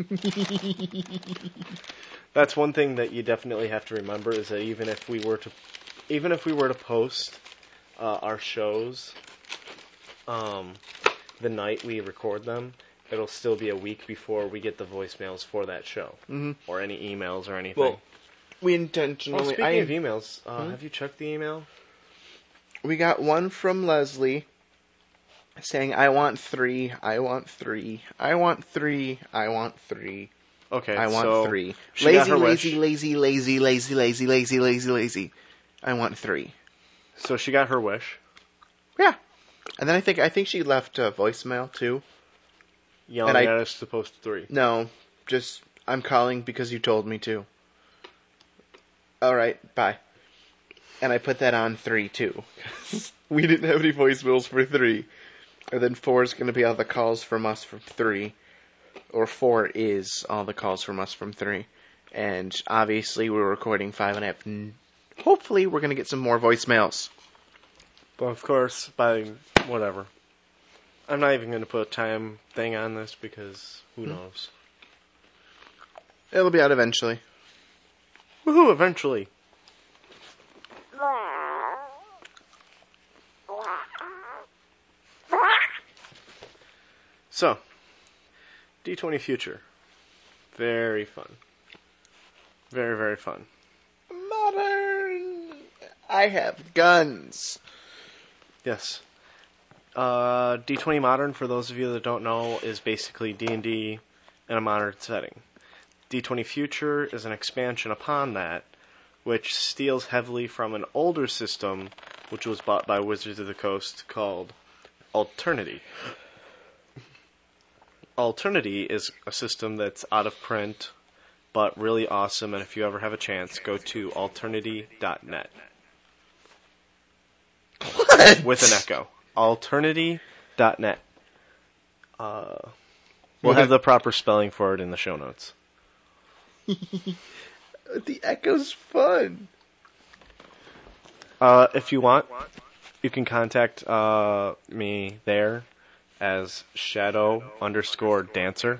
That's one thing that you definitely have to remember, is that even if we were to, even if we were to post uh, our shows um, the night we record them, it'll still be a week before we get the voicemails for that show. Mm-hmm. Or any emails or anything. Well, we Oh, intentionally... speaking I, of emails, uh, Hmm? have you checked the email? we got one from Leslie saying, I want three, I want three, I want three, I want three, Okay, I want so three. she got Lazy, her lazy, wish. lazy, lazy, lazy, lazy, lazy, lazy, lazy. I want three. So she got her wish, Yeah. And then I think I think she left a voicemail too. yelling And I- at us to post three. No, just I'm calling because you told me to. All right, bye. And I put that on three too. We didn't have any voicemails for three. And then four is going to be all the calls from us from three. Or four is all the calls from us from three. And obviously we're recording five and a half. N- Hopefully we're going to get some more voicemails. But of course, by whatever. I'm not even going to put a time thing on this because who knows. It'll be out eventually. Woohoo, eventually. So, D twenty Future. Very fun. Very, very fun. Modern. I have guns. Yes. Uh, D twenty Modern, for those of you that don't know, is basically D and D in a modern setting. D twenty Future is an expansion upon that, which steals heavily from an older system, which was bought by Wizards of the Coast, called Alternity. Alternity is a system that's out of print, but really awesome, and if you ever have a chance, go to alternity dot net. What? With an echo. alternity dot net. Uh, we'll have the proper spelling for it in the show notes. The echo's fun. Uh, if you want, you can contact uh, me there as shadow underscore dancer.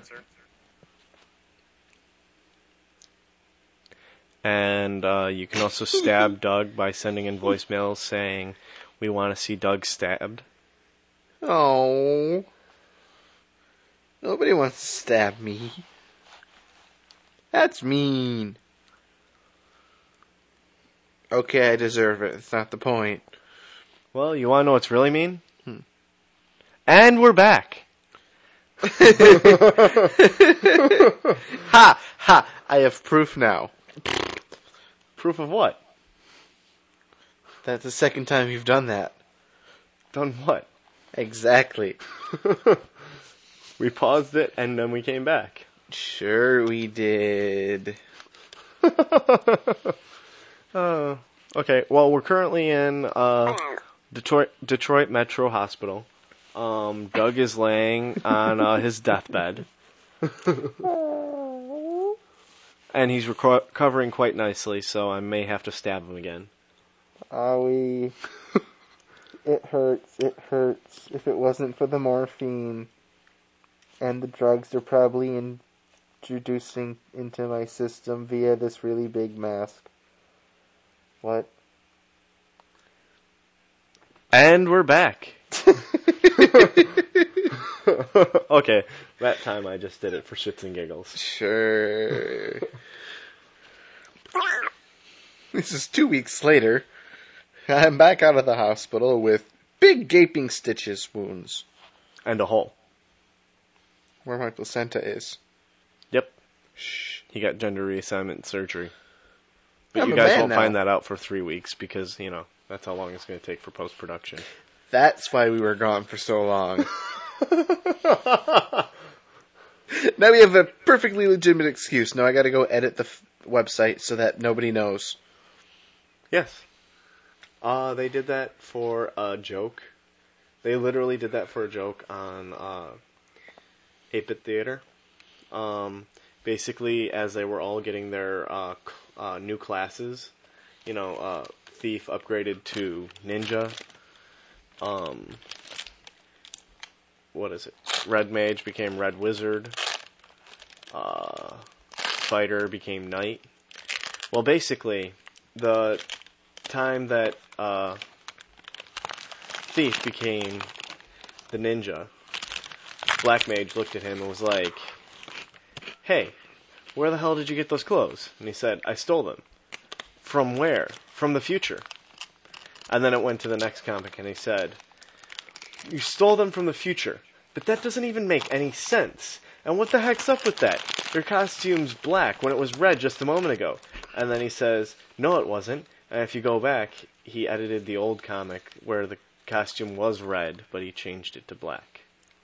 And uh, you can also stab Doug by sending in voicemails saying, we want to see Doug stabbed. Oh. Nobody wants to stab me. That's mean. Okay, I deserve it. It's not the point. Well, you want to know what's really mean? Hmm. And we're back. Ha! Ha! I have proof now. Proof of what? That's the second time you've done that. Done what? Exactly. We paused it and then we came back. Sure we did. uh, okay, well, we're currently in uh, Detroit Detroit Metro Hospital. Um, Doug is laying on uh, his deathbed. And he's reco- recovering quite nicely, so I may have to stab him again. Owie. It hurts, it hurts. If it wasn't for the morphine and the drugs they're probably introducing into my system via this really big mask. What? And we're back. Okay, that time I just did it for shits and giggles. Sure. This is two weeks later. I'm back out of the hospital with big gaping stitches wounds. And a hole. Where my placenta is. Yep. Shh. He got gender reassignment surgery. But I'm you a guys man won't now. find that out for three weeks because, you know, that's how long it's going to take for post-production. That's why we were gone for so long. Now we have a perfectly legitimate excuse. Now I gotta go edit the f- website so that nobody knows. Yes. Uh, they did that for a joke. They literally did that for a joke on uh, eight-Bit Theater. Um, basically, as they were all getting their uh, c- uh, new classes, you know, uh, Thief upgraded to Ninja. Um, what is it? Red Mage became Red Wizard. Uh, Fighter became Knight. Well, basically, the time that uh, Thief became the Ninja, Black Mage looked at him and was like, "Hey, where the hell did you get those clothes?" And he said, "I stole them." "From where?" "From the future." And then it went to the next comic and he said, "You stole them from the future, but that doesn't even make any sense. And what the heck's up with that? Your costume's black when it was red just a moment ago." And then he says, "No, it wasn't." And if you go back, he edited the old comic where the costume was red, but he changed it to black.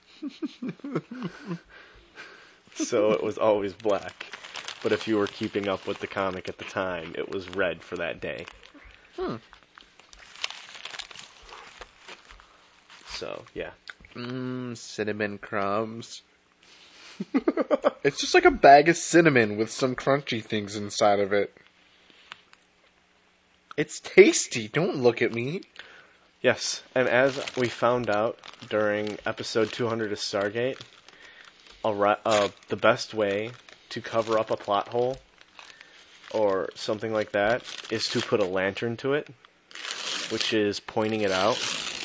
So it was always black. But if you were keeping up with the comic at the time, it was red for that day. Hmm. So, yeah. Mmm, cinnamon crumbs. It's just like a bag of cinnamon with some crunchy things inside of it. It's tasty. Don't look at me. Yes, and as we found out during episode two hundred of Stargate, a ri- uh, the best way to cover up a plot hole or something like that is to put a lantern to it, which is pointing it out.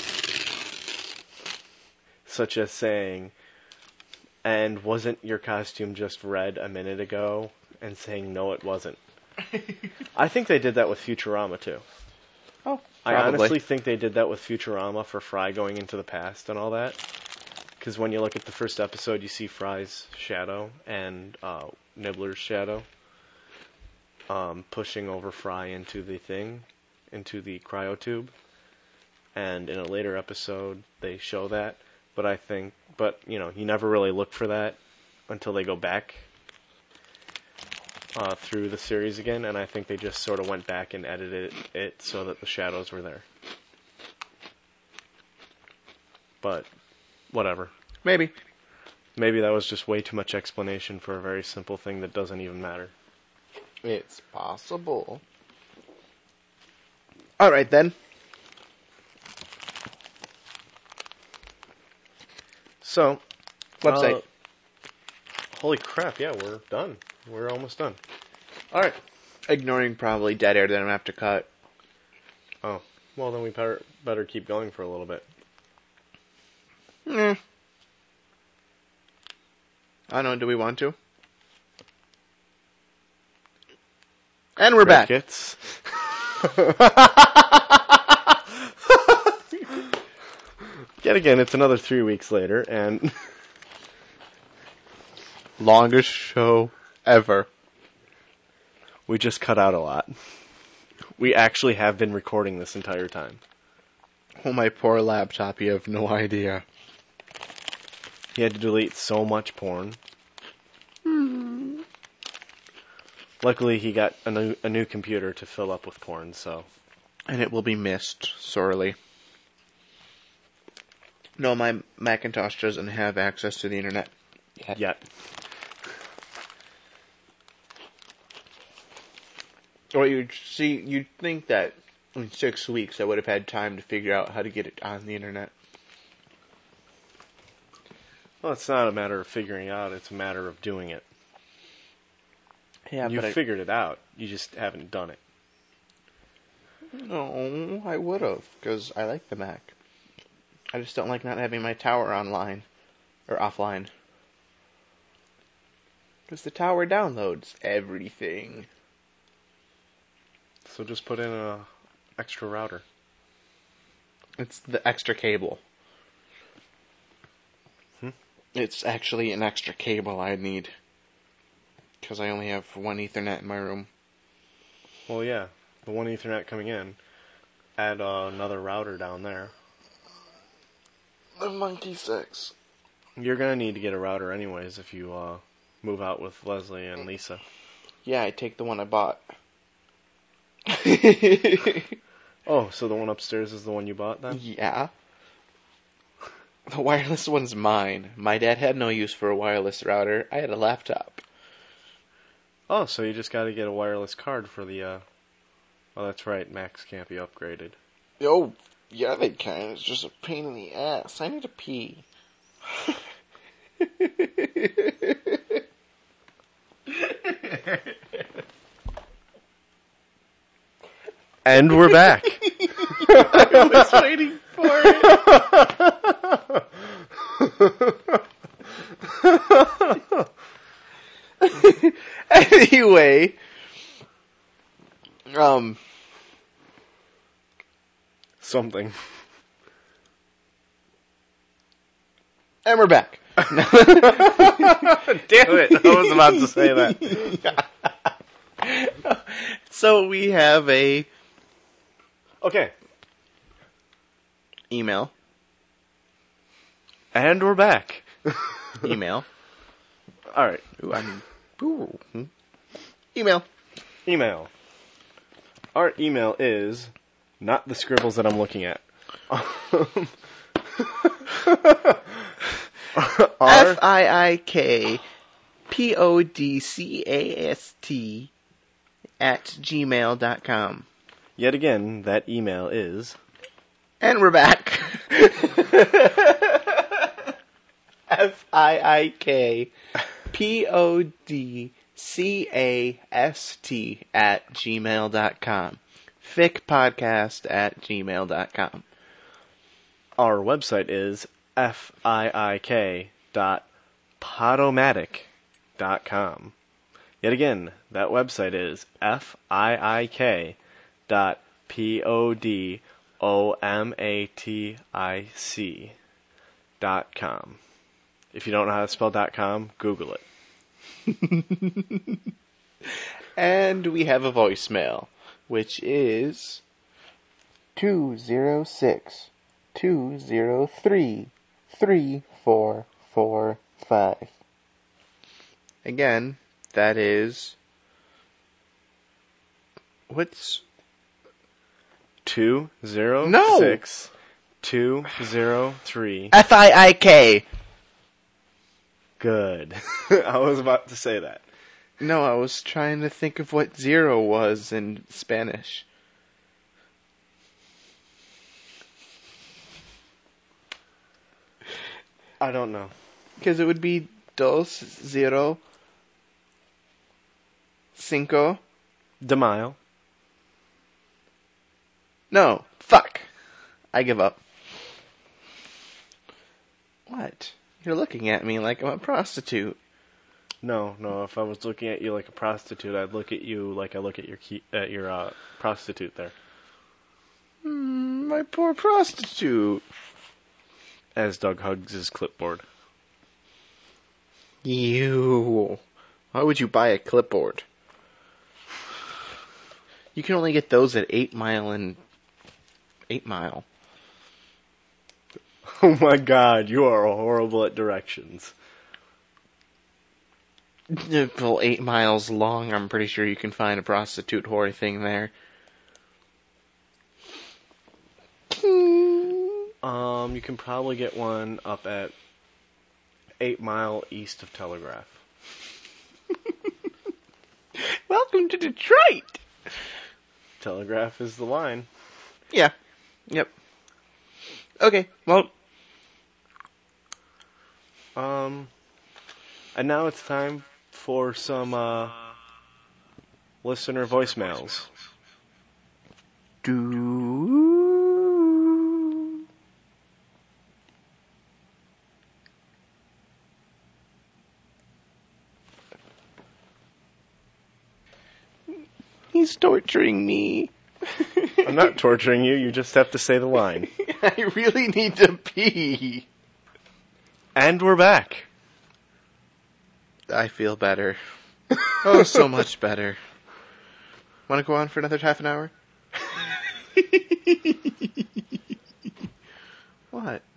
Such as saying, "And wasn't your costume just red a minute ago?" And saying, "No, it wasn't." I think they did that with Futurama, too. Oh, I probably. honestly think they did that with Futurama for Fry going into the past and all that. Because when you look at the first episode, you see Fry's shadow and uh, Nibbler's shadow um, pushing over Fry into the thing, into the cryotube. And in a later episode, they show that. But I think, but, you know, you never really look for that until they go back uh, through the series again, and I think they just sort of went back and edited it, it so that the shadows were there. But, whatever. Maybe. Maybe that was just way too much explanation for a very simple thing that doesn't even matter. It's possible. Alright then. So, Website. uh, holy crap, yeah, we're done. We're almost done. Alright. Ignoring probably dead air that I'm going to have to cut. Oh, well then we better, better keep going for a little bit. Eh. I don't know, do we want to? And we're back. Crickets. Yet again, it's another three weeks later, and Longest show ever. we just cut out a lot. We actually have been recording this entire time. Oh, my poor laptop, you have no idea. He had to delete so much porn. Luckily, he got a new, a new computer to fill up with porn, so... And it will be missed sorely. No, my Macintosh doesn't have access to the internet yet. Yet. Or you'd see, you'd think that in six weeks I would have had time to figure out how to get it on the internet. Well, it's not a matter of figuring out, it's a matter of doing it. Yeah, You but figured it out, you just haven't done it. I, no, I would have, because I like the Mac. I just don't like not having my tower online, or offline. Because the tower downloads everything. So just put in a extra router. It's the extra cable. Hmm? It's actually an extra cable I need. Because I only have one Ethernet in my room. Well, yeah, the one Ethernet coming in. Add uh, another router down there. The monkey sex. You're gonna need to get a router anyways if you uh, move out with Leslie and Lisa. Yeah, I take the one I bought. Oh, so the one upstairs is the one you bought then? Yeah. The wireless one's mine. My dad had no use for a wireless router. I had a laptop. Oh, so you just gotta get a wireless card for the, uh... Oh, that's right, Macs can't be upgraded. Oh, yeah, they can. It's just a pain in the ass. I need to pee. And we're back. I was waiting for it. Anyway, um, Something. and we're back. Damn it, I was about to say that. So we have a Okay, email, and we're back. email. Alright, Ooh, I mean, ooh, hmm. email. email. Our email is not the scribbles that I'm looking at. Our, F I I K P O D C A S T at gmail dot com. yet again, that email is... And we're back. F I I K P O D C A S T at gmail dot com. Fickpodcast at gmail dot com. Our website is F I I K dot podomatic dot com. Yet again, that website is F I I K dot P O D O M A T I C dot com. If you don't know how to spell dot com, Google it. And we have a voicemail, which is two zero six, two zero three, three four four five. Again, that is... What's... Two zero No! six two zero three. F I I K! Good. I was about to say that. No, I was trying to think of what zero was in Spanish. I don't know. Because it would be dos, zero, cinco. De Mayo. No, fuck. I give up. What? You're looking at me like I'm a prostitute. No, no. If I was looking at you like a prostitute, I'd look at you like I look at your key, at your uh, prostitute there. Mm, my poor prostitute. As Doug hugs his clipboard. You. Why would you buy a clipboard? You can only get those at eight Mile and eight Mile. Oh my God, you are horrible at directions. Well, eight miles long, I'm pretty sure you can find a prostitute whore thing there. Um, you can probably get one up at eight Mile east of Telegraph. Welcome to Detroit! Telegraph is the line. Yeah. Yep. Okay, well... Um, and now it's time for some, uh, listener voicemails. Do... He's torturing me. I'm not torturing you, you just have to say the line. I really need to pee. And we're back. I feel better. Oh, so much better. Want to go on for another half an hour? What?